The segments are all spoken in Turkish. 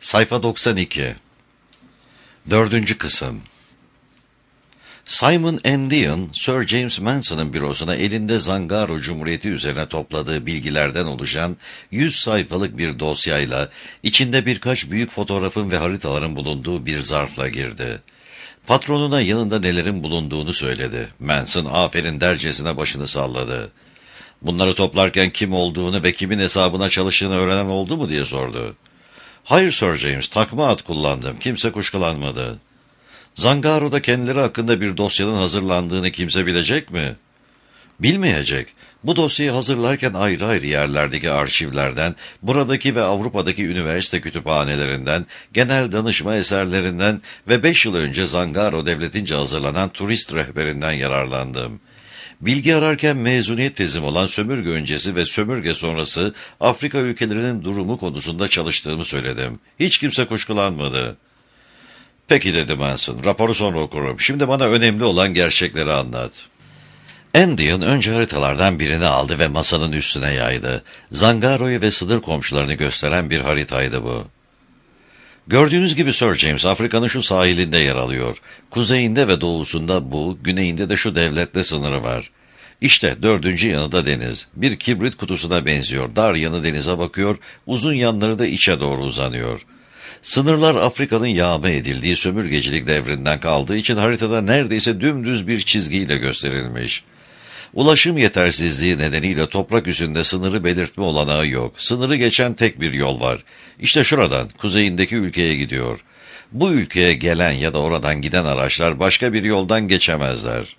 Sayfa 92. 4. Kısım. Simon Endian, Sir James Manson'ın bürosuna elinde Zangaro Cumhuriyeti üzerine topladığı bilgilerden oluşan 100 sayfalık bir dosyayla, içinde birkaç büyük fotoğrafın ve haritaların bulunduğu bir zarfla girdi. Patronuna yanında nelerin bulunduğunu söyledi. Manson aferin dercesine başını salladı. "Bunları toplarken kim olduğunu ve kimin hesabına çalıştığını öğrenen oldu mu?" diye sordu. "Hayır Sir James, takma ad kullandım. Kimse kuşkulanmadı." "Zangaro'da kendileri hakkında bir dosyanın hazırlandığını kimse bilecek mi?" "Bilmeyecek. Bu dosyayı hazırlarken ayrı ayrı yerlerdeki arşivlerden, buradaki ve Avrupa'daki üniversite kütüphanelerinden, genel danışma eserlerinden ve 5 yıl önce Zangaro devletince hazırlanan turist rehberinden yararlandım. Bilgi ararken mezuniyet tezim olan sömürge öncesi ve sömürge sonrası Afrika ülkelerinin durumu konusunda çalıştığımı söyledim. Hiç kimse kuşkulanmadı." "Peki," dedi Manson, "raporu sonra okurum. Şimdi bana önemli olan gerçekleri anlat." Endian önce haritalardan birini aldı ve masanın üstüne yaydı. Zangaro'yu ve sınır komşularını gösteren bir haritaydı bu. "Gördüğünüz gibi Sir James, Afrika'nın şu sahilinde yer alıyor. Kuzeyinde ve doğusunda bu, güneyinde de şu devletle sınırı var. İşte 4. yanı da deniz. Bir kibrit kutusuna benziyor. Dar yanı denize bakıyor, uzun yanları da içe doğru uzanıyor. Sınırlar Afrika'nın yağma edildiği sömürgecilik devrinden kaldığı için haritada neredeyse dümdüz bir çizgiyle gösterilmiş. Ulaşım yetersizliği nedeniyle toprak üstünde sınırı belirtme olanağı yok. Sınırı geçen tek bir yol var. İşte şuradan, kuzeyindeki ülkeye gidiyor. Bu ülkeye gelen ya da oradan giden araçlar başka bir yoldan geçemezler."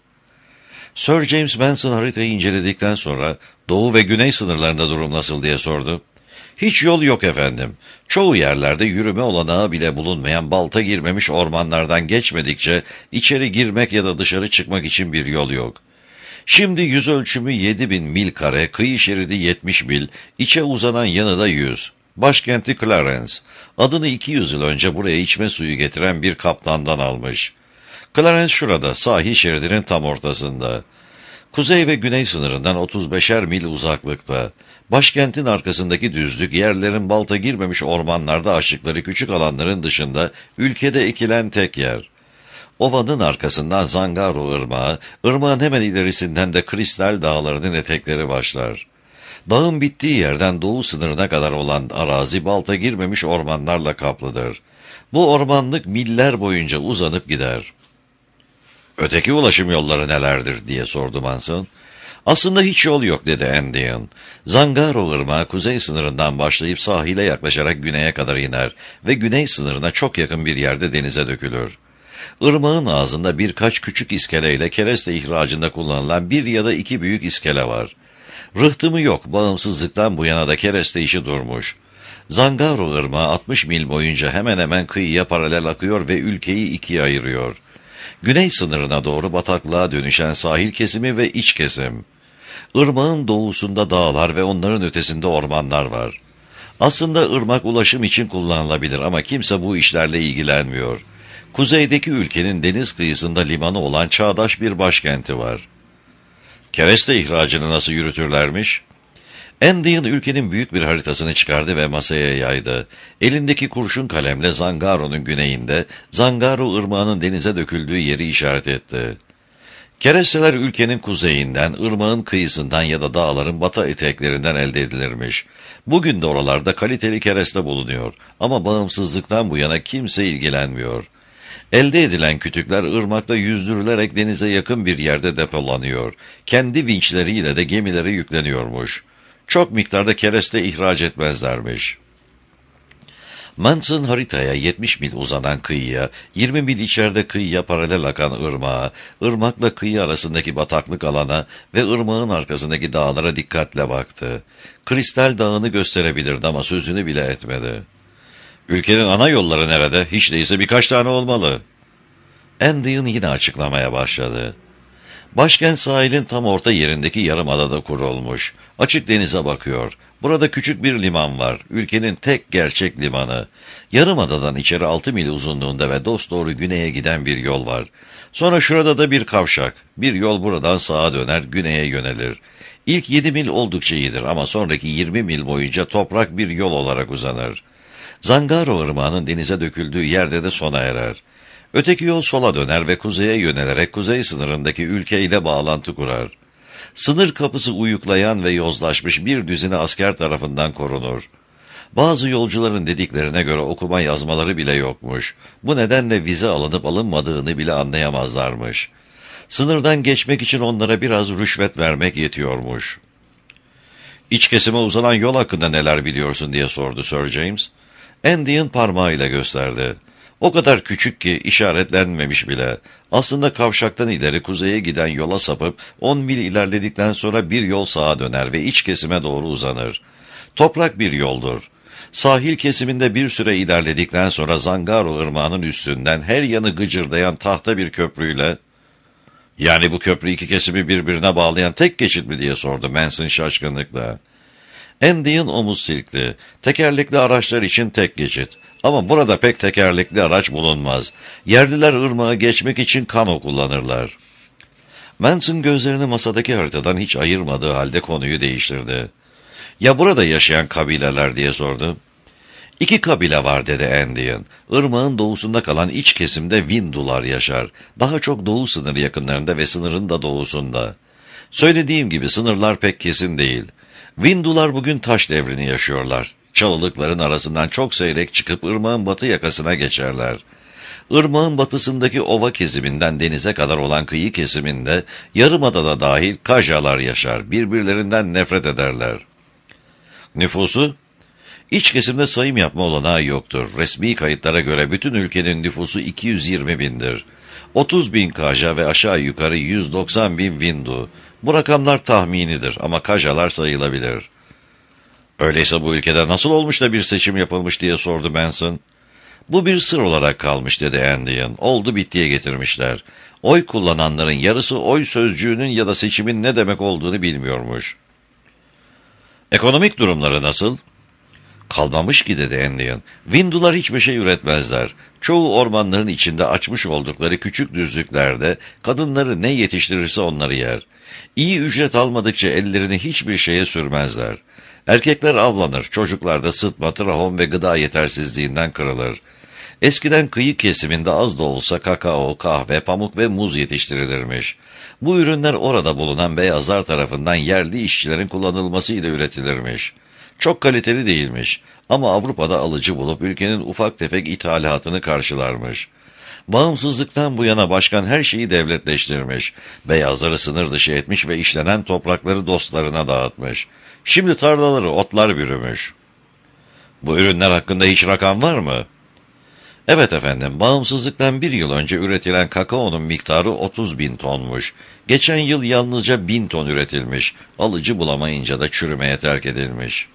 Sir James Manson haritayı inceledikten sonra, "Doğu ve güney sınırlarında durum nasıl?" diye sordu. "Hiç yol yok efendim. Çoğu yerlerde yürüme olanağı bile bulunmayan balta girmemiş ormanlardan geçmedikçe içeri girmek ya da dışarı çıkmak için bir yol yok. Şimdi yüz ölçümü 7.000 mil kare, kıyı şeridi 70 mil, içe uzanan yanı da 100. Başkenti Clarence. Adını 200 yıl önce buraya içme suyu getiren bir kaptandan almış. Clarence şurada, sahil şeridinin tam ortasında. Kuzey ve güney sınırından 35'er mil uzaklıkta. Başkentin arkasındaki düzlük, yerlerin balta girmemiş ormanlarda açtıkları küçük alanların dışında ülkede ekilen tek yer. Ovanın arkasından Zangaro Irmağı, ırmağın hemen ilerisinden de Kristal Dağları'nın etekleri başlar. Dağın bittiği yerden doğu sınırına kadar olan arazi balta girmemiş ormanlarla kaplıdır. Bu ormanlık miller boyunca uzanıp gider." "Öteki ulaşım yolları nelerdir?" diye sordu Manson. "Aslında hiç yol yok," dedi Endian. "Zangaro Irmağı kuzey sınırından başlayıp sahile yaklaşarak güneye kadar iner ve güney sınırına çok yakın bir yerde denize dökülür. Irmağın ağzında birkaç küçük iskeleyle kereste ihracında kullanılan bir ya da 2 büyük iskele var. Rıhtımı yok, bağımsızlıktan bu yana da kereste işi durmuş. Zangaro Irmağı 60 mil boyunca hemen hemen kıyıya paralel akıyor ve ülkeyi ikiye ayırıyor. Güney sınırına doğru bataklığa dönüşen sahil kesimi ve iç kesim. Irmağın doğusunda dağlar ve onların ötesinde ormanlar var. Aslında ırmak ulaşım için kullanılabilir ama kimse bu işlerle ilgilenmiyor. Kuzeydeki ülkenin deniz kıyısında limanı olan çağdaş bir başkenti var." "Kereste ihracını nasıl yürütürlermiş?" Endian ülkenin büyük bir haritasını çıkardı ve masaya yaydı. Elindeki kurşun kalemle Zangaro'nun güneyinde, Zangaro ırmağının denize döküldüğü yeri işaret etti. "Keresteler ülkenin kuzeyinden, ırmağın kıyısından ya da dağların batı eteklerinden elde edilirmiş. Bugün de oralarda kaliteli kereste bulunuyor ama bağımsızlıktan bu yana kimse ilgilenmiyor. Elde edilen kütükler ırmakta yüzdürülerek denize yakın bir yerde depolanıyor. Kendi vinçleriyle de gemilere yükleniyormuş. Çok miktarda kereste ihraç etmezlermiş." Manson haritaya 70 mil uzanan kıyıya, 20 mil içeride kıyıya paralel akan ırmağa, ırmakla kıyı arasındaki bataklık alana ve ırmağın arkasındaki dağlara dikkatle baktı. Kristal Dağı'nı gösterebilirdi ama sözünü bile etmedi. "Ülkenin ana yolları nerede? Hiç değilse birkaç tane olmalı." Endian yine açıklamaya başladı. "Başkent sahilin tam orta yerindeki yarımadada kurulmuş. Açık denize bakıyor. Burada küçük bir liman var. Ülkenin tek gerçek limanı. Yarımadadan içeri 6 mil uzunluğunda ve dosdoğru güneye giden bir yol var. Sonra şurada da bir kavşak. Bir yol buradan sağa döner, güneye yönelir. İlk 7 mil oldukça iyidir ama sonraki 20 mil boyunca toprak bir yol olarak uzanır. Zangaro Irmağı'nın denize döküldüğü yerde de sona erer. Öteki yol sola döner ve kuzeye yönelerek kuzey sınırındaki ülkeyle bağlantı kurar. Sınır kapısı uyuklayan ve yozlaşmış bir düzine asker tarafından korunur. Bazı yolcuların dediklerine göre okuma yazmaları bile yokmuş. Bu nedenle vize alınıp alınmadığını bile anlayamazlarmış. Sınırdan geçmek için onlara biraz rüşvet vermek yetiyormuş. İç kesime uzanan yol hakkında neler biliyorsun diye sordu Sir James. Andy'in parmağıyla gösterdi. O kadar küçük ki işaretlenmemiş bile. Aslında kavşaktan ileri kuzeye giden yola sapıp 10 mil ilerledikten sonra bir yol sağa döner ve iç kesime doğru uzanır. Toprak bir yoldur. Sahil kesiminde bir süre ilerledikten sonra Zangaro Irmağı'nın üstünden her yanı gıcırdayan tahta bir köprüyle "Yani bu köprü iki kesimi birbirine bağlayan tek geçit mi?" diye sordu Manson şaşkınlıkla. Andy'in omuz silkti. Tekerlekli araçlar için tek geçit. Ama burada pek tekerlekli araç bulunmaz. Yerliler ırmağı geçmek için kano kullanırlar. Manson gözlerini masadaki haritadan hiç ayırmadığı halde konuyu değiştirdi. "Ya burada yaşayan kabileler?" diye sordu. "İki kabile var," dedi Andy'in. "Irmağın doğusunda kalan iç kesimde Windular yaşar. Daha çok doğu sınırı yakınlarında ve sınırın da doğusunda. Söylediğim gibi sınırlar pek kesin değil. Windular bugün taş devrini yaşıyorlar. Çalılıkların arasından çok seyrek çıkıp ırmağın batı yakasına geçerler. Irmağın batısındaki ova kesiminden denize kadar olan kıyı kesiminde yarımadada dahil Kajalar yaşar. Birbirlerinden nefret ederler." "Nüfusu?" "İç kesimde sayım yapma olanağı yoktur. Resmi kayıtlara göre bütün ülkenin nüfusu 220 bindir. 30 bin Kaja ve aşağı yukarı 190 bin Windu. Bu rakamlar tahminidir ama Kajalar sayılabilir." "Öyleyse bu ülkede nasıl olmuş da bir seçim yapılmış?" diye sordu Manson. "Bu bir sır olarak kalmış," dedi Andy'in. "Oldu bittiye getirmişler. Oy kullananların yarısı oy sözcüğünün ya da seçimin ne demek olduğunu bilmiyormuş." "Ekonomik durumları nasıl?" "Kalmamış ki," dedi Andy'in. "Windular hiçbir şey üretmezler. Çoğu ormanların içinde açmış oldukları küçük düzlüklerde kadınları ne yetiştirirse onları yer. İyi ücret almadıkça ellerini hiçbir şeye sürmezler. Erkekler avlanır, çocuklar da sıtma, trahom ve gıda yetersizliğinden kırılır. Eskiden kıyı kesiminde az da olsa kakao, kahve, pamuk ve muz yetiştirilirmiş. Bu ürünler orada bulunan beyazlar tarafından yerli işçilerin kullanılmasıyla üretilirmiş. Çok kaliteli değilmiş ama Avrupa'da alıcı bulup ülkenin ufak tefek ithalatını karşılarmış. Bağımsızlıktan bu yana başkan her şeyi devletleştirmiş. Beyazları sınır dışı etmiş ve işlenen toprakları dostlarına dağıtmış. Şimdi tarlaları otlar bürümüş." "Bu ürünler hakkında hiç rakam var mı?" "Evet efendim, bağımsızlıktan bir yıl önce üretilen kakaonun miktarı 30 bin tonmuş. Geçen yıl yalnızca 1000 ton üretilmiş. Alıcı bulamayınca da çürümeye terk edilmiş."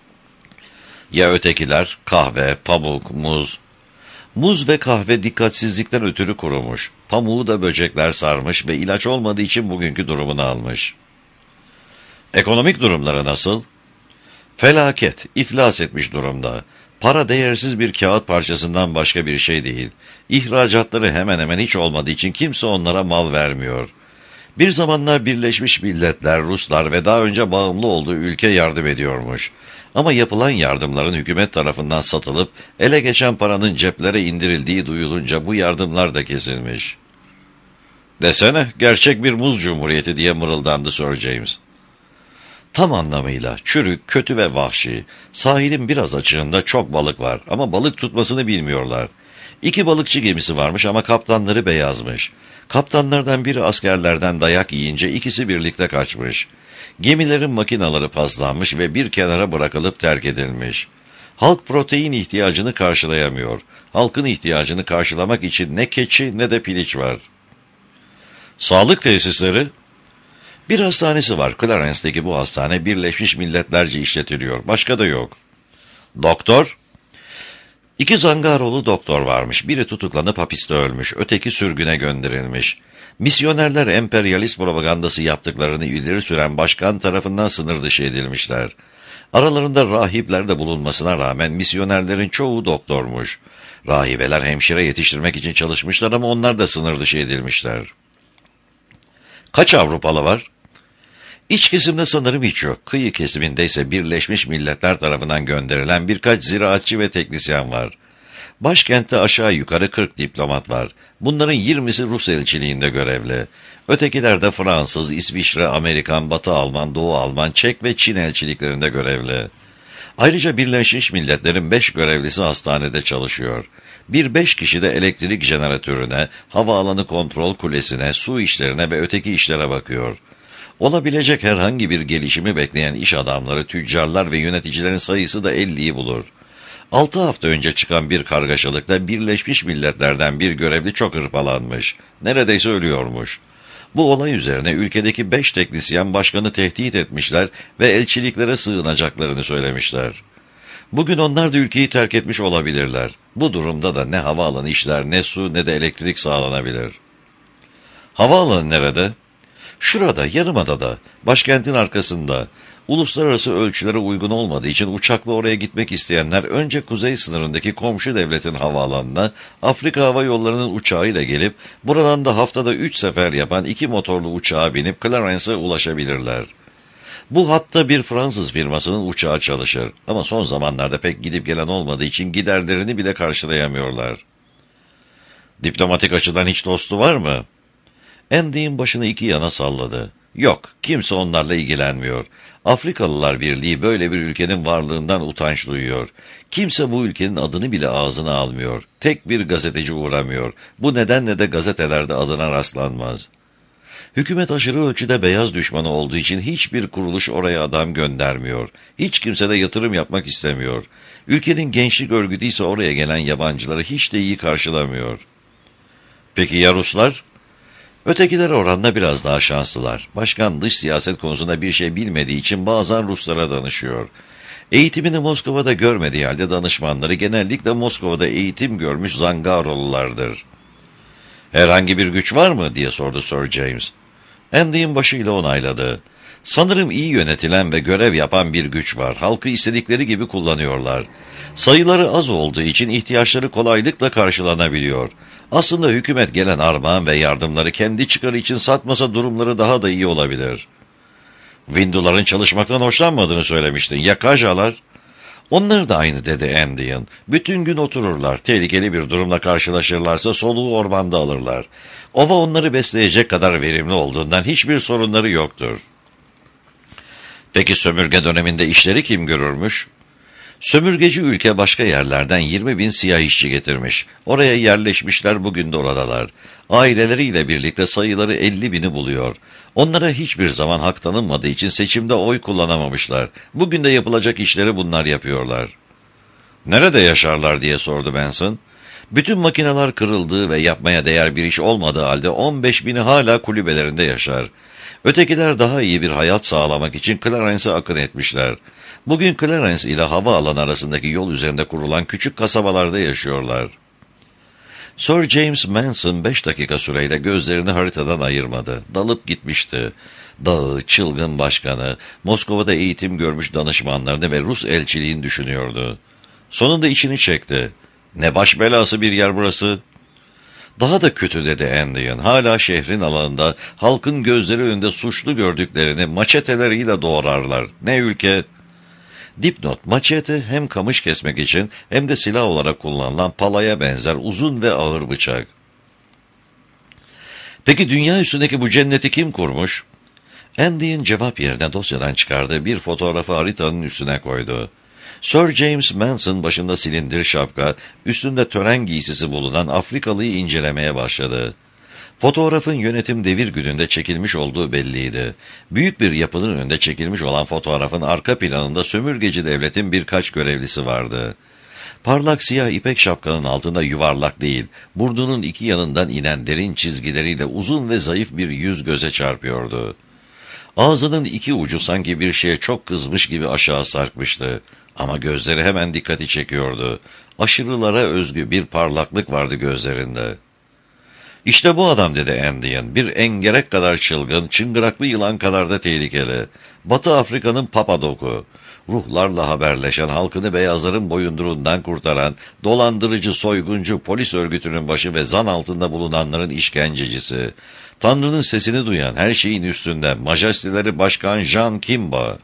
"Ya ötekiler? Kahve, pamuk, muz?" "Muz ve kahve dikkatsizlikten ötürü kurumuş. Pamuğu da böcekler sarmış ve ilaç olmadığı için bugünkü durumunu almış." "Ekonomik durumları nasıl?" "Felaket, iflas etmiş durumda. Para değersiz bir kağıt parçasından başka bir şey değil. İhracatları hemen hemen hiç olmadığı için kimse onlara mal vermiyor. Bir zamanlar Birleşmiş Milletler, Ruslar ve daha önce bağımlı olduğu ülke yardım ediyormuş. Ama yapılan yardımların hükümet tarafından satılıp ele geçen paranın ceplere indirildiği duyulunca bu yardımlar da kesilmiş." "Desene, gerçek bir muz cumhuriyeti," diye mırıldandı Sir James. "Tam anlamıyla çürük, kötü ve vahşi. Sahilin biraz açığında çok balık var ama balık tutmasını bilmiyorlar. 2 balıkçı gemisi varmış ama kaptanları beyazmış. Kaptanlardan biri askerlerden dayak yiyince ikisi birlikte kaçmış. Gemilerin makinaları paslanmış ve bir kenara bırakılıp terk edilmiş. Halk protein ihtiyacını karşılayamıyor. Halkın ihtiyacını karşılamak için ne keçi ne de piliç var." "Sağlık tesisleri?" "Bir hastanesi var. Clarence'deki bu hastane Birleşmiş Milletlerce işletiliyor. Başka da yok." "Doktor?" 2 Zangarolu doktor varmış. Biri tutuklanıp hapiste ölmüş. Öteki sürgüne gönderilmiş. Misyonerler emperyalist propagandası yaptıklarını ileri süren başkan tarafından sınır dışı edilmişler. Aralarında rahipler de bulunmasına rağmen misyonerlerin çoğu doktormuş. Rahibeler hemşire yetiştirmek için çalışmışlar ama onlar da sınır dışı edilmişler. "Kaç Avrupalı var?" İç kesimde sanırım hiç yok. Kıyı kesiminde ise Birleşmiş Milletler tarafından gönderilen birkaç ziraatçı ve teknisyen var. Başkentte aşağı yukarı 40 diplomat var. Bunların 20'si Rus elçiliğinde görevli. Ötekiler de Fransız, İsviçre, Amerikan, Batı Alman, Doğu Alman, Çek ve Çin elçiliklerinde görevli. Ayrıca Birleşmiş Milletler'in 5 görevlisi hastanede çalışıyor. 5 kişi de elektrik jeneratörüne, havaalanı kontrol kulesine, su işlerine ve öteki işlere bakıyor. Olabilecek herhangi bir gelişimi bekleyen iş adamları, tüccarlar ve yöneticilerin sayısı da 50'yi bulur. 6 hafta önce çıkan bir kargaşalıkta Birleşmiş Milletler'den bir görevli çok hırpalanmış. Neredeyse ölüyormuş. Bu olay üzerine ülkedeki 5 teknisyen başkanı tehdit etmişler ve elçiliklere sığınacaklarını söylemişler. Bugün onlar da ülkeyi terk etmiş olabilirler. Bu durumda da ne havaalanı işler, ne su, ne de elektrik sağlanabilir. Havaalanı nerede? Şurada, Yarımada'da, başkentin arkasında. Uluslararası ölçülere uygun olmadığı için uçakla oraya gitmek isteyenler önce kuzey sınırındaki komşu devletin havaalanına Afrika Hava Yolları'nın uçağıyla gelip buradan da haftada 3 sefer yapan 2 motorlu uçağa binip Clarence'e ulaşabilirler. Bu hatta bir Fransız firmasının uçağı çalışır ama son zamanlarda pek gidip gelen olmadığı için giderlerini bile karşılayamıyorlar. Diplomatik açıdan hiç dostu var mı? Andy'in başını iki yana salladı. Yok, kimse onlarla ilgilenmiyor. Afrikalılar Birliği böyle bir ülkenin varlığından utanç duyuyor. Kimse bu ülkenin adını bile ağzına almıyor. Tek bir gazeteci uğramıyor. Bu nedenle de gazetelerde adına rastlanmaz. Hükümet aşırı ölçüde beyaz düşmanı olduğu için hiçbir kuruluş oraya adam göndermiyor. Hiç kimse de yatırım yapmak istemiyor. Ülkenin gençlik örgütü ise oraya gelen yabancıları hiç de iyi karşılamıyor. Peki ya Ruslar? Ötekiler oranla biraz daha şanslılar. Başkan dış siyaset konusunda bir şey bilmediği için bazen Ruslara danışıyor. Eğitimini Moskova'da görmediği halde danışmanları genellikle Moskova'da eğitim görmüş Zangarolulardır. Herhangi bir güç var mı diye sordu Sir James. Andy'in başıyla onayladı. Sanırım iyi yönetilen ve görev yapan bir güç var. Halkı istedikleri gibi kullanıyorlar. Sayıları az olduğu için ihtiyaçları kolaylıkla karşılanabiliyor. Aslında hükümet gelen armağan ve yardımları kendi çıkarı için satmasa durumları daha da iyi olabilir. Winduların çalışmaktan hoşlanmadığını söylemiştin. Ya Kajalar? Onlar da aynı dedi Andy'in. Bütün gün otururlar. Tehlikeli bir durumla karşılaşırlarsa soluğu ormanda alırlar. Ova onları besleyecek kadar verimli olduğundan hiçbir sorunları yoktur. Peki sömürge döneminde işleri kim görürmüş? Sömürgeci ülke başka yerlerden 20.000 siyah işçi getirmiş. Oraya yerleşmişler, bugün de oradalar. Aileleriyle birlikte sayıları 50.000'i buluyor. Onlara hiçbir zaman hak tanınmadığı için seçimde oy kullanamamışlar. Bugün de yapılacak işleri bunlar yapıyorlar. Nerede yaşarlar diye sordu Benson. Bütün makineler kırıldığı ve yapmaya değer bir iş olmadığı halde 15.000'i hala kulübelerinde yaşar. Ötekiler daha iyi bir hayat sağlamak için Clarence'e akın etmişler. Bugün Clarence ile havaalanı arasındaki yol üzerinde kurulan küçük kasabalarda yaşıyorlar. Sir James Manson 5 dakika süreyle gözlerini haritadan ayırmadı. Dalıp gitmişti. Dağı, çılgın başkanı, Moskova'da eğitim görmüş danışmanlarını ve Rus elçiliğini düşünüyordu. Sonunda içini çekti. Ne baş belası bir yer burası. Daha da kötü dedi Andy'in. Hala şehrin alanında halkın gözleri önünde suçlu gördüklerini maçeteleriyle doğrarlar. Ne ülke? Dipnot, maçete hem kamış kesmek için hem de silah olarak kullanılan palaya benzer uzun ve ağır bıçak. Peki dünya üstündeki bu cenneti kim kurmuş? Andy'in cevap yerine dosyadan çıkardığı bir fotoğrafı haritanın üstüne koydu. Sir James Manson başında silindir şapka, üstünde tören giysisi bulunan Afrikalıyı incelemeye başladı. Fotoğrafın yönetim devir gününde çekilmiş olduğu belliydi. Büyük bir yapının önünde çekilmiş olan fotoğrafın arka planında sömürgeci devletin birkaç görevlisi vardı. Parlak siyah ipek şapkanın altında yuvarlak değil, burnunun iki yanından inen derin çizgileriyle uzun ve zayıf bir yüz göze çarpıyordu. Ağzının iki ucu sanki bir şeye çok kızmış gibi aşağı sarkmıştı. Ama gözleri hemen dikkati çekiyordu. Aşırılara özgü bir parlaklık vardı gözlerinde. İşte bu adam dedi Andy'in. Bir engerek kadar çılgın, çıngıraklı yılan kadar da tehlikeli. Batı Afrika'nın Papadok'u. ruhlarla haberleşen, halkını beyazların boyunduruğundan kurtaran, dolandırıcı, soyguncu, polis örgütünün başı ve zan altında bulunanların işkencecisi, Tanrı'nın sesini duyan, her şeyin üstünde, majesteleri Başkan Jean Kimba.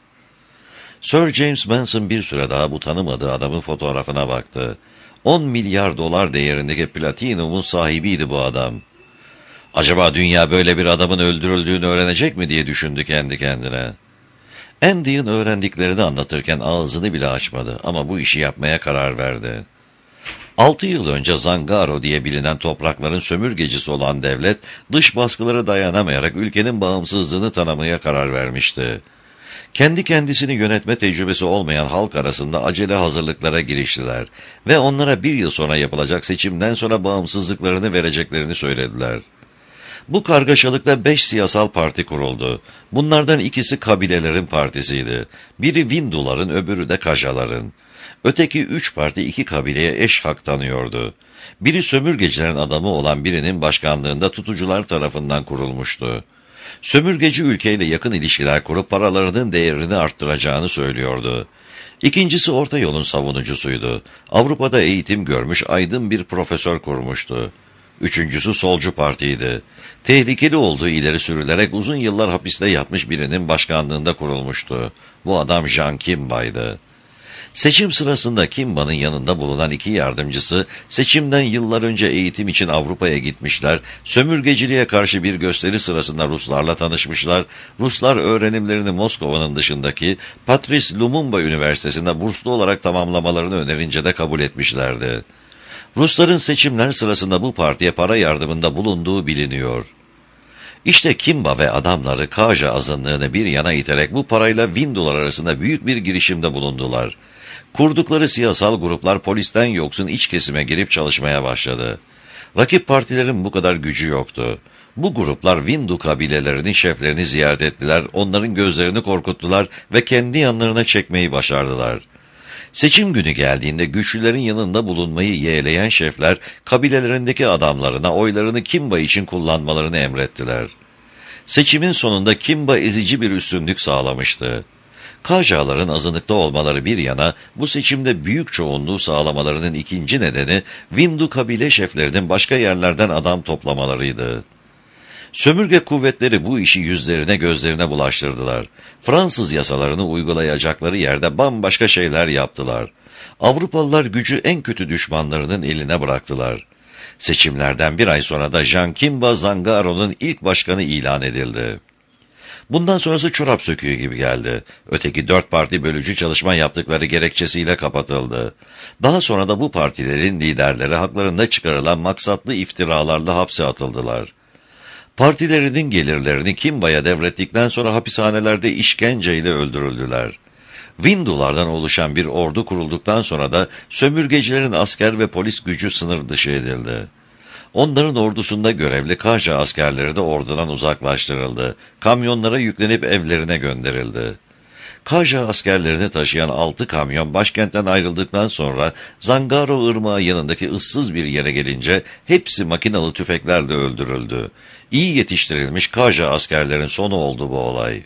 Sir James Manson bir süre daha bu tanımadığı adamın fotoğrafına baktı. 10 milyar dolar değerindeki platinumun sahibiydi bu adam. Acaba dünya böyle bir adamın öldürüldüğünü öğrenecek mi diye düşündü kendi kendine. Andy'nin öğrendiklerini anlatırken ağzını bile açmadı ama bu işi yapmaya karar verdi. 6 yıl önce Zangaro diye bilinen toprakların sömürgecisi olan devlet, dış baskılara dayanamayarak ülkenin bağımsızlığını tanımaya karar vermişti. Kendi kendisini yönetme tecrübesi olmayan halk arasında acele hazırlıklara giriştiler ve onlara 1 yıl sonra yapılacak seçimden sonra bağımsızlıklarını vereceklerini söylediler. Bu kargaşalıkta 5 siyasal parti kuruldu. Bunlardan ikisi kabilelerin partisiydi. Biri Winduların, öbürü de Kajaların. Öteki 3 parti 2 kabileye eş hak tanıyordu. Biri sömürgecilerin adamı olan birinin başkanlığında tutucular tarafından kurulmuştu. Sömürgeci ülkeyle yakın ilişkiler kurup paralarının değerini arttıracağını söylüyordu. İkincisi orta yolun savunucusuydu. Avrupa'da eğitim görmüş aydın bir profesör kurmuştu. Üçüncüsü solcu partiydi. Tehlikeli olduğu ileri sürülerek uzun yıllar hapiste yatmış birinin başkanlığında kurulmuştu. Bu adam Jean Kimba'ydı. Seçim sırasında Kimba'nın yanında bulunan 2 yardımcısı seçimden yıllar önce eğitim için Avrupa'ya gitmişler, sömürgeciliğe karşı bir gösteri sırasında Ruslarla tanışmışlar, Ruslar öğrenimlerini Moskova'nın dışındaki Patrice Lumumba Üniversitesi'nde burslu olarak tamamlamalarını önerince de kabul etmişlerdi. Rusların seçimler sırasında bu partiye para yardımında bulunduğu biliniyor. İşte Kimba ve adamları Kaja azınlığını bir yana iterek bu parayla Windular arasında büyük bir girişimde bulundular. Kurdukları siyasal gruplar polisten yoksun iç kesime girip çalışmaya başladı. Rakip partilerin bu kadar gücü yoktu. Bu gruplar Windu kabilelerinin şeflerini ziyaret ettiler, onların gözlerini korkuttular ve kendi yanlarına çekmeyi başardılar. Seçim günü geldiğinde güçlülerin yanında bulunmayı yeğleyen şefler, kabilelerindeki adamlarına oylarını Kimba için kullanmalarını emrettiler. Seçimin sonunda Kimba ezici bir üstünlük sağlamıştı. Kajaların azınlıkta olmaları bir yana, bu seçimde büyük çoğunluğu sağlamalarının ikinci nedeni, Windu kabile şeflerinin başka yerlerden adam toplamalarıydı. Sömürge kuvvetleri bu işi yüzlerine gözlerine bulaştırdılar. Fransız yasalarını uygulayacakları yerde bambaşka şeyler yaptılar. Avrupalılar gücü en kötü düşmanlarının eline bıraktılar. Seçimlerden 1 ay sonra da Jean Kimba Zangaro'nun ilk başkanı ilan edildi. Bundan sonrası çorap söküğü gibi geldi. Öteki 4 parti bölücü çalışma yaptıkları gerekçesiyle kapatıldı. Daha sonra da bu partilerin liderleri haklarında çıkarılan maksatlı iftiralarla hapse atıldılar. Partilerinin gelirlerini Kimba'ya devrettikten sonra hapishanelerde işkenceyle öldürüldüler. Windulardan oluşan bir ordu kurulduktan sonra da sömürgecilerin asker ve polis gücü sınır dışı edildi. Onların ordusunda görevli Kaja askerleri de ordudan uzaklaştırıldı. Kamyonlara yüklenip evlerine gönderildi. Kaja askerlerini taşıyan 6 kamyon başkentten ayrıldıktan sonra Zangaro Irmağı yanındaki ıssız bir yere gelince hepsi makinalı tüfeklerle öldürüldü. İyi yetiştirilmiş Kaja askerlerin sonu oldu bu olay.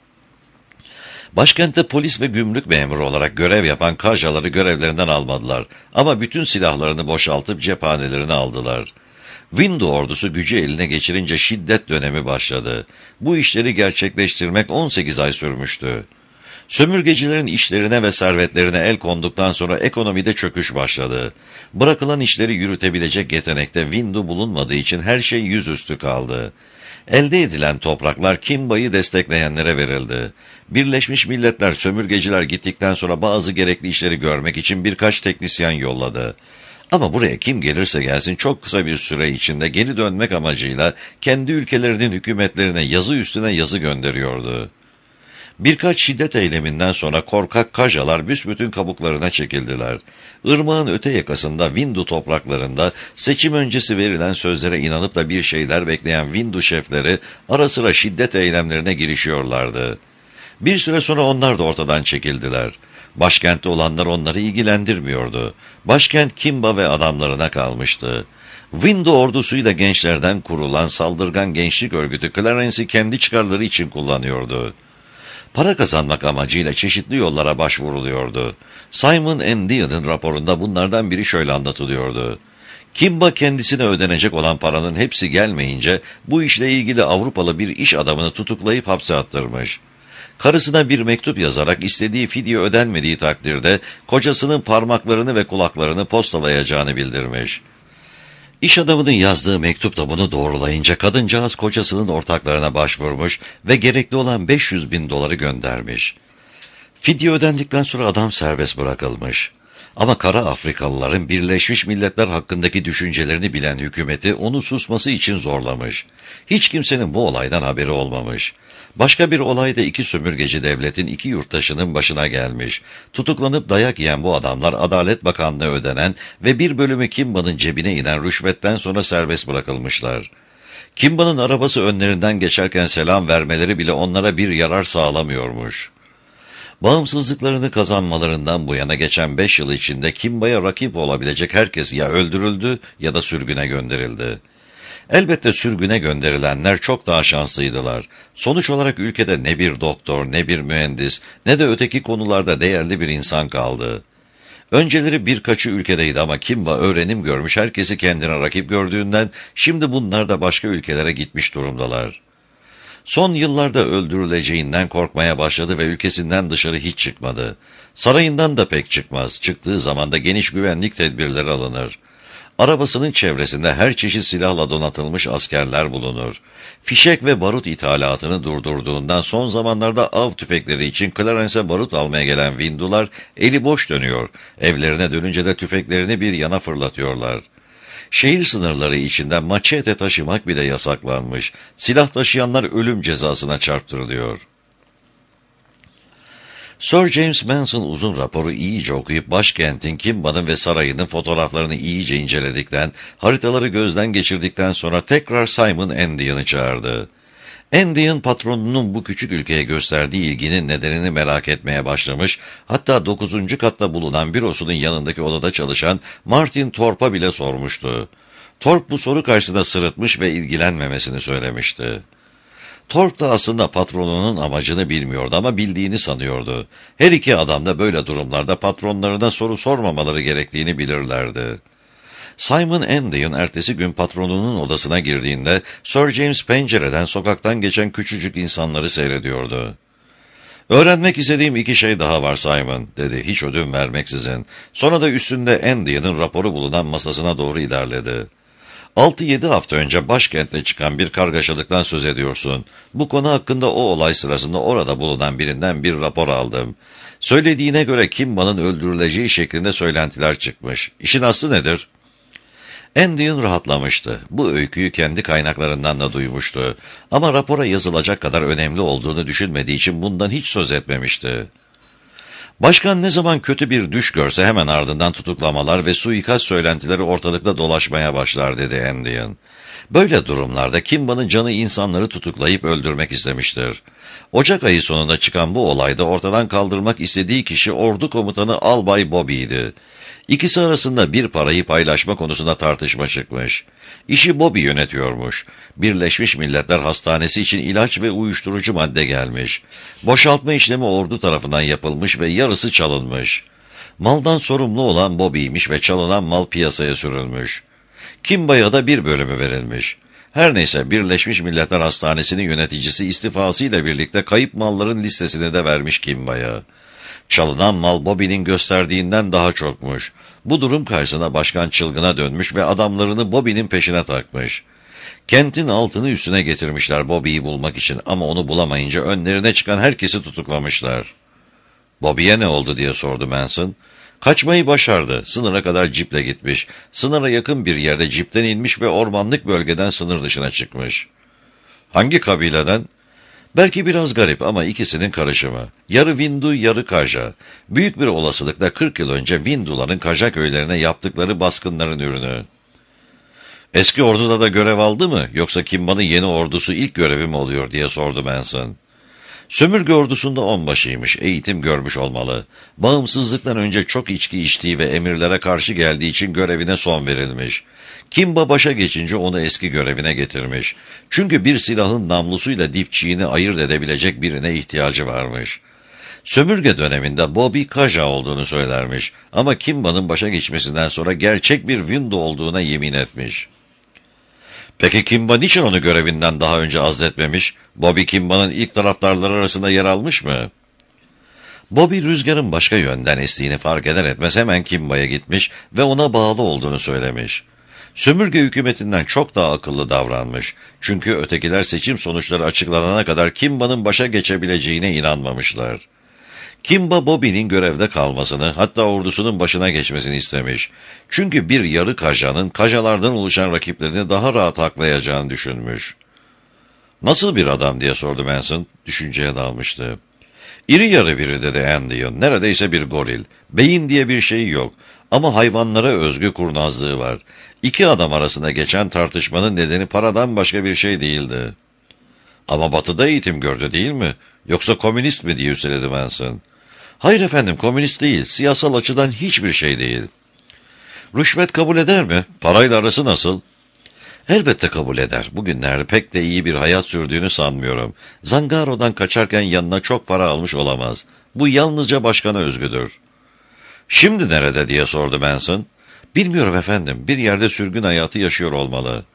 Başkentte polis ve gümrük memuru olarak görev yapan Kajaları görevlerinden almadılar ama bütün silahlarını boşaltıp cephanelerini aldılar. Windu ordusu gücü eline geçirince şiddet dönemi başladı. Bu işleri gerçekleştirmek 18 ay sürmüştü. Sömürgecilerin işlerine ve servetlerine el konduktan sonra ekonomide çöküş başladı. Bırakılan işleri yürütebilecek yetenekte Windu bulunmadığı için her şey yüzüstü kaldı. Elde edilen topraklar Kimba'yı destekleyenlere verildi. Birleşmiş Milletler sömürgeciler gittikten sonra bazı gerekli işleri görmek için birkaç teknisyen yolladı. Ama buraya kim gelirse gelsin çok kısa bir süre içinde geri dönmek amacıyla kendi ülkelerinin hükümetlerine yazı üstüne yazı gönderiyordu. Birkaç şiddet eyleminden sonra korkak Kajalar büsbütün kabuklarına çekildiler. Irmağın öte yakasında Windu topraklarında seçim öncesi verilen sözlere inanıp da bir şeyler bekleyen Windu şefleri ara sıra şiddet eylemlerine girişiyorlardı. Bir süre sonra onlar da ortadan çekildiler. Başkentte olanlar onları ilgilendirmiyordu. Başkent Kimba ve adamlarına kalmıştı. Windu ordusuyla gençlerden kurulan saldırgan gençlik örgütü Clarence'i kendi çıkarları için kullanıyordu. Para kazanmak amacıyla çeşitli yollara başvuruluyordu. Simon Dillon'ın raporunda bunlardan biri şöyle anlatılıyordu. Kimba kendisine ödenecek olan paranın hepsi gelmeyince bu işle ilgili Avrupalı bir iş adamını tutuklayıp hapse attırmış. Karısına bir mektup yazarak istediği fidye ödenmediği takdirde kocasının parmaklarını ve kulaklarını postalayacağını bildirmiş. İş adamının yazdığı mektup da bunu doğrulayınca kadıncağız kocasının ortaklarına başvurmuş ve gerekli olan 500.000 doları göndermiş. Fidye ödendikten sonra adam serbest bırakılmış. Ama Kara Afrikalıların Birleşmiş Milletler hakkındaki düşüncelerini bilen hükümeti onu susması için zorlamış. Hiç kimsenin bu olaydan haberi olmamış. Başka bir olayda iki sömürgeci devletin iki yurttaşının başına gelmiş. Tutuklanıp dayak yiyen bu adamlar Adalet Bakanlığı'na ödenen ve bir bölümü Kimba'nın cebine inen rüşvetten sonra serbest bırakılmışlar. Kimba'nın arabası önlerinden geçerken selam vermeleri bile onlara bir yarar sağlamıyormuş. Bağımsızlıklarını kazanmalarından bu yana geçen 5 yıl içinde Kimba'ya rakip olabilecek herkes ya öldürüldü ya da sürgüne gönderildi. Elbette sürgüne gönderilenler çok daha şanslıydılar. Sonuç olarak ülkede ne bir doktor, ne bir mühendis, ne de öteki konularda değerli bir insan kaldı. Önceleri birkaçı ülkedeydi ama Kimba öğrenim görmüş, herkesi kendine rakip gördüğünden şimdi bunlar da başka ülkelere gitmiş durumdalar. Son yıllarda öldürüleceğinden korkmaya başladı ve ülkesinden dışarı hiç çıkmadı. Sarayından da pek çıkmaz. Çıktığı zaman da geniş güvenlik tedbirleri alınır. Arabasının çevresinde her çeşit silahla donatılmış askerler bulunur. Fişek ve barut ithalatını durdurduğundan son zamanlarda av tüfekleri için Clarence'e barut almaya gelen Windular eli boş dönüyor. Evlerine dönünce de tüfeklerini bir yana fırlatıyorlar. Şehir sınırları içinde maçete taşımak bile yasaklanmış. Silah taşıyanlar ölüm cezasına çarptırılıyor. Sir James Manson uzun raporu iyice okuyup başkentin, Kimba'nın ve sarayının fotoğraflarını iyice inceledikten, haritaları gözden geçirdikten sonra tekrar Simon Dillon'ı çağırdı. Dillon patronunun bu küçük ülkeye gösterdiği ilginin nedenini merak etmeye başlamış, hatta 9. katta bulunan bürosunun yanındaki odada çalışan Martin Thorpe'a bile sormuştu. Thorpe bu soru karşısında sırıtmış ve ilgilenmemesini söylemişti. Thorpe da aslında patronunun amacını bilmiyordu ama bildiğini sanıyordu. Her iki adam da böyle durumlarda patronlarına soru sormamaları gerektiğini bilirlerdi. Simon Dillon ertesi gün patronunun odasına girdiğinde Sir James pencereden sokaktan geçen küçücük insanları seyrediyordu. "Öğrenmek istediğim 2 şey daha var Simon," dedi hiç ödün vermeksizin. Sonra da üstünde Dillon'ın raporu bulunan masasına doğru ilerledi. 6-7 hafta önce başkentte çıkan bir kargaşalıktan söz ediyorsun. Bu konu hakkında o olay sırasında orada bulunan birinden bir rapor aldım. Söylediğine göre Kimba'nın öldürüleceği şeklinde söylentiler çıkmış. İşin aslı nedir? Dillon rahatlamıştı. Bu öyküyü kendi kaynaklarından da duymuştu. Ama rapora yazılacak kadar önemli olduğunu düşünmediği için bundan hiç söz etmemişti. Başkan ne zaman kötü bir düş görse hemen ardından tutuklamalar ve suikast söylentileri ortalıkta dolaşmaya başlar, dedi Dillon. Böyle durumlarda Kimba'nın canı insanları tutuklayıp öldürmek istemiştir. Ocak ayı sonunda çıkan bu olayda ortadan kaldırmak istediği kişi ordu komutanı Albay Bobby'ydi. İkisi arasında bir parayı paylaşma konusunda tartışma çıkmış. İşi Bobby yönetiyormuş. Birleşmiş Milletler Hastanesi için ilaç ve uyuşturucu madde gelmiş. Boşaltma işlemi ordu tarafından yapılmış ve yarısı çalınmış. Maldan sorumlu olan Bobby'ymiş ve çalınan mal piyasaya sürülmüş. Kimba'ya da bir bölümü verilmiş. Her neyse Birleşmiş Milletler Hastanesi'nin yöneticisi istifasıyla birlikte kayıp malların listesini de vermiş Kimba'ya. Çalınan mal Bobby'nin gösterdiğinden daha çokmuş. Bu durum karşısında başkan çılgına dönmüş ve adamlarını Bobby'nin peşine takmış. Kentin altını üstüne getirmişler Bobby'yi bulmak için ama onu bulamayınca önlerine çıkan herkesi tutuklamışlar. "Bobby'ye ne oldu?" diye sordu Manson. "Kaçmayı başardı. Sınıra kadar ciple gitmiş. Sınıra yakın bir yerde cipten inmiş ve ormanlık bölgeden sınır dışına çıkmış." "Hangi kabileden?" "Belki biraz garip ama ikisinin karışımı. Yarı Windu, yarı Kaja. Büyük bir olasılıkla 40 yıl önce Winduların Kaja köylerine yaptıkları baskınların ürünü." "Eski orduda da görev aldı mı? Yoksa Kimba'nın yeni ordusu ilk görevi mi oluyor?" diye sordu Manson. Sömürge ordusunda onbaşıymış, eğitim görmüş olmalı. Bağımsızlıktan önce çok içki içtiği ve emirlere karşı geldiği için görevine son verilmiş. Kimba başa geçince onu eski görevine getirmiş. Çünkü bir silahın namlusuyla dipçiğini ayırt edebilecek birine ihtiyacı varmış. Sömürge döneminde Bobby Kaja olduğunu söylermiş ama Kimba'nın başa geçmesinden sonra gerçek bir Windu olduğuna yemin etmiş. Peki Kimba niçin onu görevinden daha önce azletmemiş? Bobby Kimba'nın ilk taraftarları arasında yer almış mı? Bobby rüzgarın başka yönden estiğini fark eder etmez hemen Kimba'ya gitmiş ve ona bağlı olduğunu söylemiş. Sömürge hükümetinden çok daha akıllı davranmış. Çünkü ötekiler seçim sonuçları açıklanana kadar Kimba'nın başa geçebileceğine inanmamışlar. Kimba Bobby'nin görevde kalmasını, hatta ordusunun başına geçmesini istemiş. Çünkü bir yarı kajanın kajalardan oluşan rakiplerini daha rahat haklayacağını düşünmüş. Nasıl bir adam diye sordu Manson, düşünceye dalmıştı. İri yarı biri dedi Andy'ın, neredeyse bir goril. Beyin diye bir şey yok ama hayvanlara özgü kurnazlığı var. İki adam arasında geçen tartışmanın nedeni paradan başka bir şey değildi. Ama batıda eğitim gördü değil mi? Yoksa komünist mi diye üsteledi Manson. Hayır efendim, komünist değil, siyasal açıdan hiçbir şey değil. Rüşvet kabul eder mi? Parayla arası nasıl? Elbette kabul eder. Bugünlerde pek de iyi bir hayat sürdüğünü sanmıyorum. Zangaro'dan kaçarken yanına çok para almış olamaz. Bu yalnızca başkana özgüdür. Şimdi nerede diye sordu Manson. Bilmiyorum efendim, bir yerde sürgün hayatı yaşıyor olmalı.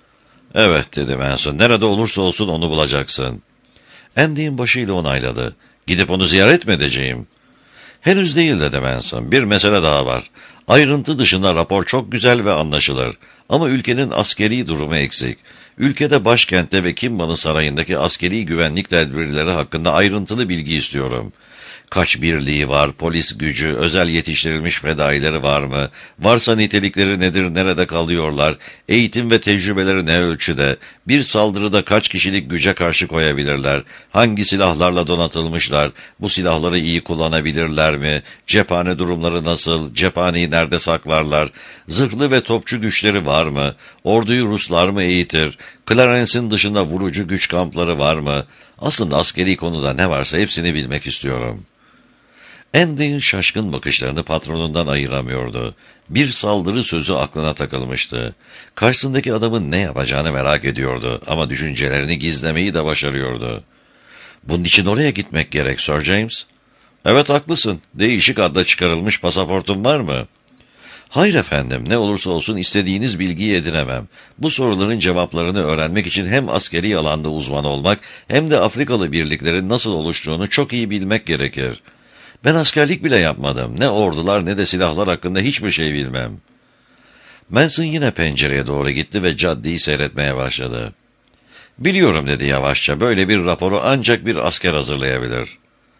Evet dedi Manson, nerede olursa olsun onu bulacaksın. Andy'nin başıyla onayladı. Gidip onu ziyaret mi edeceğim? Henüz değil dedi Manson. Bir mesele daha var. Ayrıntı dışında rapor çok güzel ve anlaşılır. Ama ülkenin askeri durumu eksik. Ülkede başkentte ve Kimba'nın sarayındaki askeri güvenlik tedbirleri hakkında ayrıntılı bilgi istiyorum. Kaç birliği var, polis gücü, özel yetiştirilmiş fedaileri var mı? Varsa nitelikleri nedir, nerede kalıyorlar? Eğitim ve tecrübeleri ne ölçüde? Bir saldırıda kaç kişilik güce karşı koyabilirler? Hangi silahlarla donatılmışlar? Bu silahları iyi kullanabilirler mi? Cephane durumları nasıl? Cephaneyi nerede saklarlar? Zırhlı ve topçu güçleri var mı? Orduyu Ruslar mı eğitir? Clarence'in dışında vurucu güç kampları var mı? Aslında askeri konuda ne varsa hepsini bilmek istiyorum. Andy'nin şaşkın bakışlarını patronundan ayıramıyordu. Bir saldırı sözü aklına takılmıştı. Karşısındaki adamın ne yapacağını merak ediyordu ama düşüncelerini gizlemeyi de başarıyordu. Bunun için oraya gitmek gerek Sir James. Evet haklısın. Değişik adla çıkarılmış pasaportun var mı? Hayır efendim, ne olursa olsun istediğiniz bilgiyi edinemem. Bu soruların cevaplarını öğrenmek için hem askeri alanda uzman olmak hem de Afrikalı birliklerin nasıl oluştuğunu çok iyi bilmek gerekir. Ben askerlik bile yapmadım. Ne ordular ne de silahlar hakkında hiçbir şey bilmem. Manson yine pencereye doğru gitti ve caddeyi seyretmeye başladı. Biliyorum dedi yavaşça, böyle bir raporu ancak bir asker hazırlayabilir.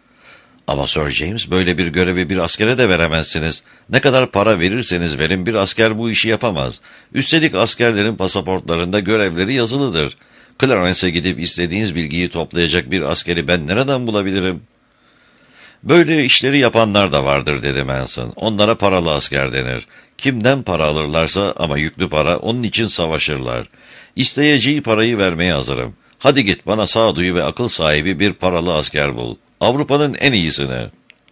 Ama Sir James, böyle bir görevi bir askere de veremezsiniz. Ne kadar para verirseniz verin bir asker bu işi yapamaz. Üstelik askerlerin pasaportlarında görevleri yazılıdır. Clarence'e gidip istediğiniz bilgiyi toplayacak bir askeri ben nereden bulabilirim? Böyle işleri yapanlar da vardır dedi Manson. Onlara paralı asker denir. Kimden para alırlarsa ama yüklü para, onun için savaşırlar. İsteyeceği parayı vermeye hazırım. Hadi git bana sağduyu ve akıl sahibi bir paralı asker bul. Avrupa'nın en iyisini.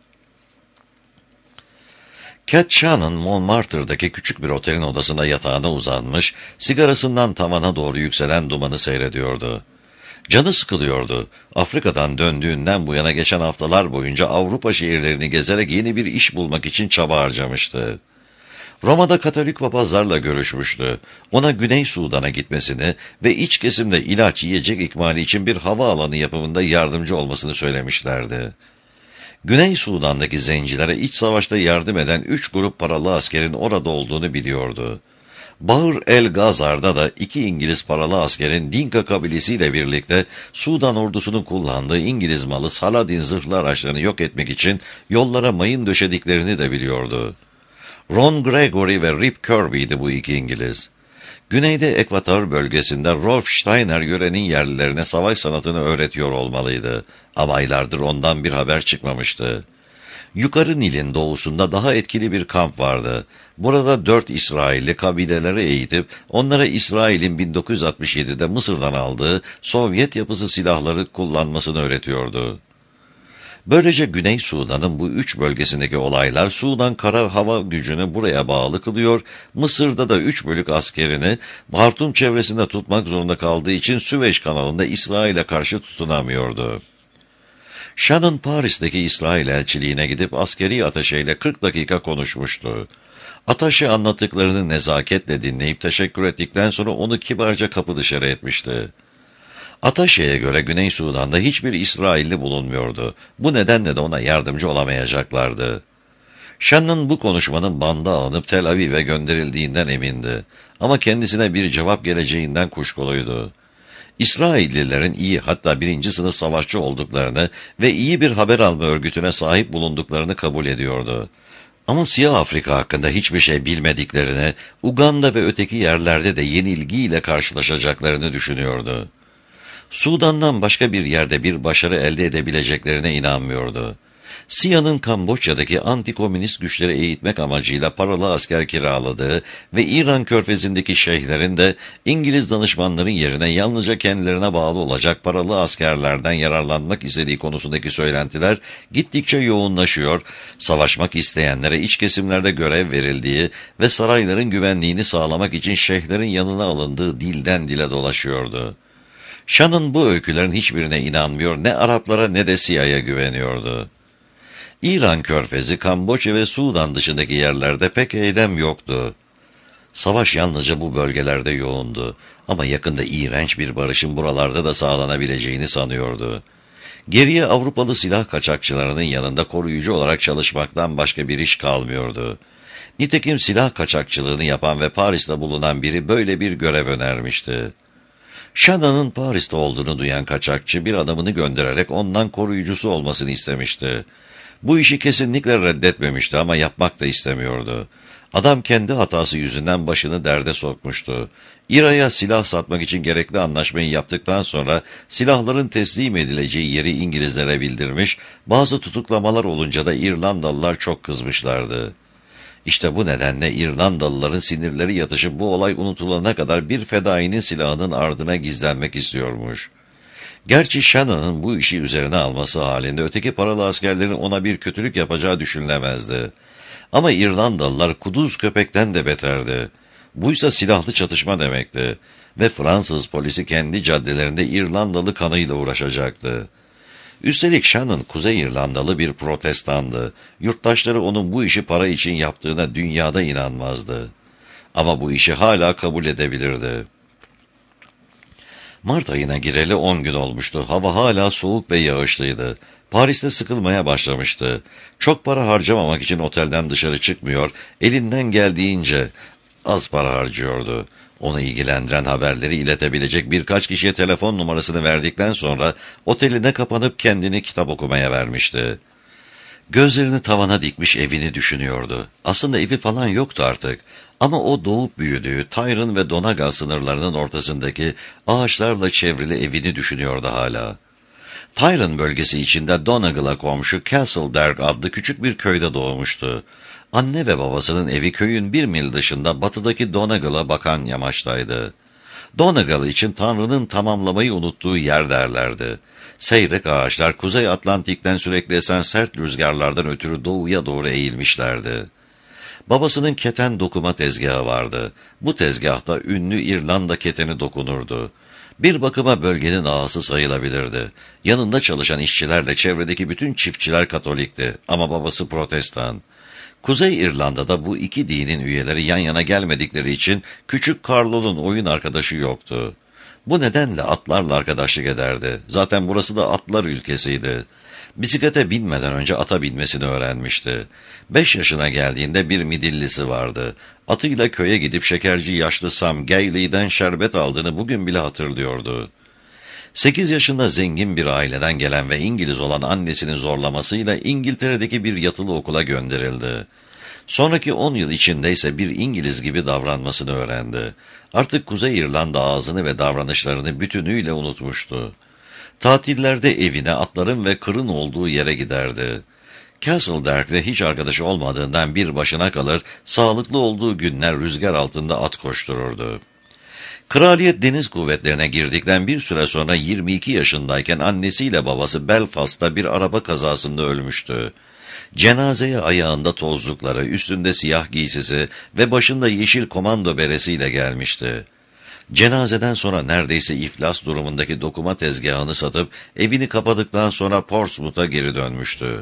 Cat Shannon, Montmartre'daki küçük bir otelin odasında yatağına uzanmış, sigarasından tavana doğru yükselen dumanı seyrediyordu. Canı sıkılıyordu. Afrika'dan döndüğünden bu yana geçen haftalar boyunca Avrupa şehirlerini gezerek yeni bir iş bulmak için çaba harcamıştı. Roma'da Katolik papazlarla görüşmüştü. Ona Güney Sudan'a gitmesini ve iç kesimde ilaç yiyecek ikmali için bir havaalanı yapımında yardımcı olmasını söylemişlerdi. Güney Sudan'daki zencilere iç savaşta yardım eden 3 grup paralı askerin orada olduğunu biliyordu. Bahr el Gazar'da da 2 İngiliz paralı askerin Dinka kabilesiyle birlikte Sudan ordusunun kullandığı İngiliz malı Saladin zırhlı araçlarını yok etmek için yollara mayın döşediklerini de biliyordu. Ron Gregory ve Rip Kirby'di bu 2 İngiliz. Güneyde Ekvator bölgesinde Rolf Steiner yörenin yerlilerine savaş sanatını öğretiyor olmalıydı. Ama aylardır ondan bir haber çıkmamıştı. Yukarı Nil'in doğusunda daha etkili bir kamp vardı. Burada 4 İsrailli kabileleri eğitip onlara İsrail'in 1967'de Mısır'dan aldığı Sovyet yapısı silahları kullanmasını öğretiyordu. Böylece Güney Sudan'ın bu 3 bölgesindeki olaylar Sudan kara hava gücünü buraya bağlı kılıyor, Mısır'da da 3 bölük askerini Hartum çevresinde tutmak zorunda kaldığı için Süveyş kanalında İsrail'e karşı tutunamıyordu. Shannon Paris'teki İsrail elçiliğine gidip askeri ateşeyle 40 dakika konuşmuştu. Ataşe anlattıklarını nezaketle dinleyip teşekkür ettikten sonra onu kibarca kapı dışarı etmişti. Ataşe'ye göre Güney Sudan'da hiçbir İsrailli bulunmuyordu. Bu nedenle de ona yardımcı olamayacaklardı. Shannon bu konuşmanın banda alınıp Tel Aviv'e gönderildiğinden emindi. Ama kendisine bir cevap geleceğinden kuşkuluydu. İsraillilerin iyi, hatta 1. sınıf savaşçı olduklarını ve iyi bir haber alma örgütüne sahip bulunduklarını kabul ediyordu. Ama Siyah Afrika hakkında hiçbir şey bilmediklerini, Uganda ve öteki yerlerde de yenilgiyle karşılaşacaklarını düşünüyordu. Sudan'dan başka bir yerde bir başarı elde edebileceklerine inanmıyordu. Siyah'ın Kamboçya'daki antikomünist güçleri eğitmek amacıyla paralı asker kiraladığı ve İran körfezindeki şeyhlerin de İngiliz danışmanların yerine yalnızca kendilerine bağlı olacak paralı askerlerden yararlanmak istediği konusundaki söylentiler gittikçe yoğunlaşıyor, savaşmak isteyenlere iç kesimlerde görev verildiği ve sarayların güvenliğini sağlamak için şeyhlerin yanına alındığı dilden dile dolaşıyordu. Shannon bu öykülerin hiçbirine inanmıyor, ne Araplara ne de Siyah'a güveniyordu. İran körfezi, Kamboçya ve Sudan dışındaki yerlerde pek eylem yoktu. Savaş yalnızca bu bölgelerde yoğundu ama yakında iğrenç bir barışın buralarda da sağlanabileceğini sanıyordu. Geriye Avrupalı silah kaçakçılarının yanında koruyucu olarak çalışmaktan başka bir iş kalmıyordu. Nitekim silah kaçakçılığını yapan ve Paris'te bulunan biri böyle bir görev önermişti. Shannon'ın Paris'te olduğunu duyan kaçakçı bir adamını göndererek ondan koruyucusu olmasını istemişti. Bu işi kesinlikle reddetmemişti ama yapmak da istemiyordu. Adam kendi hatası yüzünden başını derde sokmuştu. İRA'ya silah satmak için gerekli anlaşmayı yaptıktan sonra silahların teslim edileceği yeri İngilizlere bildirmiş, bazı tutuklamalar olunca da İrlandalılar çok kızmışlardı. İşte bu nedenle İrlandalıların sinirleri yatışıp bu olay unutulana kadar bir fedainin silahının ardına gizlenmek istiyormuş. Gerçi Shannon'ın bu işi üzerine alması halinde öteki paralı askerlerin ona bir kötülük yapacağı düşünülemezdi. Ama İrlandalılar kuduz köpekten de beterdi. Buysa silahlı çatışma demekti ve Fransız polisi kendi caddelerinde İrlandalı kanıyla uğraşacaktı. Üstelik Shannon Kuzey İrlandalı bir protestandı. Yurttaşları onun bu işi para için yaptığına dünyada inanmazdı. Ama bu işi hala kabul edebilirdi. Mart ayına gireli 10 gün olmuştu. Hava hala soğuk ve yağışlıydı. Paris'te sıkılmaya başlamıştı. Çok para harcamamak için otelden dışarı çıkmıyor, elinden geldiğince az para harcıyordu. Onu ilgilendiren haberleri iletebilecek birkaç kişiye telefon numarasını verdikten sonra oteline kapanıp kendini kitap okumaya vermişti. Gözlerini tavana dikmiş evini düşünüyordu. Aslında evi falan yoktu artık. Ama o doğup büyüdüğü Tyrone ve Donegal sınırlarının ortasındaki ağaçlarla çevrili evini düşünüyordu hala. Tyrone bölgesi içinde Donegal'a komşu Castledarg adlı küçük bir köyde doğmuştu. Anne ve babasının evi köyün 1 mil dışında batıdaki Donegal'a bakan yamaçtaydı. Donegal için Tanrı'nın tamamlamayı unuttuğu yer derlerdi. Seyrek ağaçlar Kuzey Atlantik'ten sürekli esen sert rüzgarlardan ötürü doğuya doğru eğilmişlerdi. Babasının keten dokuma tezgahı vardı. Bu tezgahta ünlü İrlanda keteni dokunurdu. Bir bakıma bölgenin ağası sayılabilirdi. Yanında çalışan işçilerle çevredeki bütün çiftçiler Katolikti ama babası Protestan. Kuzey İrlanda'da bu iki dinin üyeleri yan yana gelmedikleri için küçük Carlo'nun oyun arkadaşı yoktu. Bu nedenle atlarla arkadaşlık ederdi. Zaten burası da atlar ülkesiydi. Bisiklete binmeden önce ata binmesini öğrenmişti. 5 yaşına geldiğinde bir midillisi vardı. Atıyla köye gidip şekerci yaşlı Sam Gailey'den şerbet aldığını bugün bile hatırlıyordu. 8 yaşında zengin bir aileden gelen ve İngiliz olan annesinin zorlamasıyla İngiltere'deki bir yatılı okula gönderildi. Sonraki 10 yıl içinde ise bir İngiliz gibi davranmasını öğrendi. Artık Kuzey İrlanda ağzını ve davranışlarını bütünüyle unutmuştu. Tatillerde evine atların ve kırın olduğu yere giderdi. Castledark'te hiç arkadaşı olmadığından bir başına kalır, sağlıklı olduğu günler rüzgar altında at koştururdu. Kraliyet Deniz Kuvvetleri'ne girdikten bir süre sonra 22 yaşındayken annesiyle babası Belfast'ta bir araba kazasında ölmüştü. Cenazeye ayağında tozlukları, üstünde siyah giysisi ve başında yeşil komando beresiyle gelmişti. Cenazeden sonra neredeyse iflas durumundaki dokuma tezgahını satıp evini kapadıktan sonra Portsmouth'a geri dönmüştü.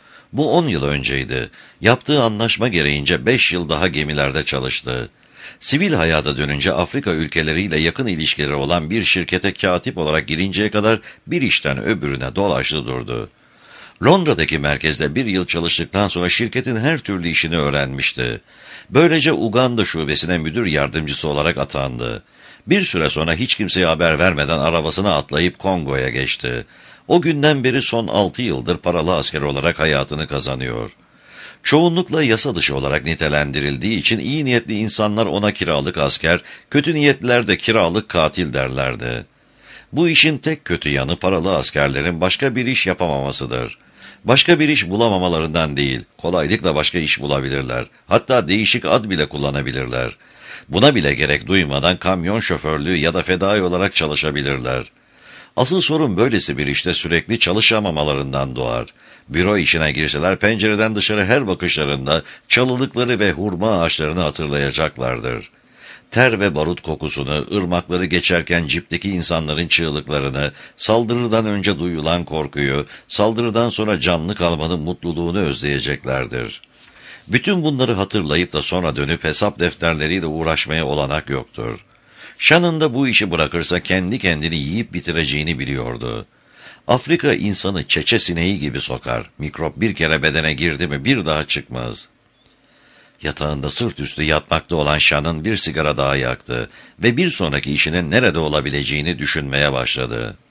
Bu 10 yıl önceydi. Yaptığı anlaşma gereğince 5 yıl daha gemilerde çalıştı. Sivil hayata dönünce Afrika ülkeleriyle yakın ilişkileri olan bir şirkete katip olarak girinceye kadar bir işten öbürüne dolaştı durdu. Londra'daki merkezde bir yıl çalıştıktan sonra şirketin her türlü işini öğrenmişti. Böylece Uganda şubesine müdür yardımcısı olarak atandı. Bir süre sonra hiç kimseye haber vermeden arabasına atlayıp Kongo'ya geçti. O günden beri son 6 yıldır paralı asker olarak hayatını kazanıyor. Çoğunlukla yasa dışı olarak nitelendirildiği için iyi niyetli insanlar ona kiralık asker, kötü niyetliler de kiralık katil derlerdi. Bu işin tek kötü yanı paralı askerlerin başka bir iş yapamamasıdır. Başka bir iş bulamamalarından değil, kolaylıkla başka iş bulabilirler. Hatta değişik ad bile kullanabilirler. Buna bile gerek duymadan kamyon şoförlüğü ya da fedai olarak çalışabilirler. Asıl sorun böylesi bir işte sürekli çalışamamalarından doğar. Büro işine girseler pencereden dışarı her bakışlarında çalılıkları ve hurma ağaçlarını hatırlayacaklardır. Ter ve barut kokusunu, ırmakları geçerken cipteki insanların çığlıklarını, saldırıdan önce duyulan korkuyu, saldırıdan sonra canlı kalmanın mutluluğunu özleyeceklerdir. Bütün bunları hatırlayıp da sonra dönüp hesap defterleriyle uğraşmaya olanak yoktur. Shannon da bu işi bırakırsa kendi kendini yiyip bitireceğini biliyordu. Afrika insanı çeçe sineği gibi sokar. Mikrop bir kere bedene girdi mi bir daha çıkmaz. Yatağında sırt üstü yatmakta olan Shannon bir sigara daha yaktı ve bir sonraki işinin nerede olabileceğini düşünmeye başladı.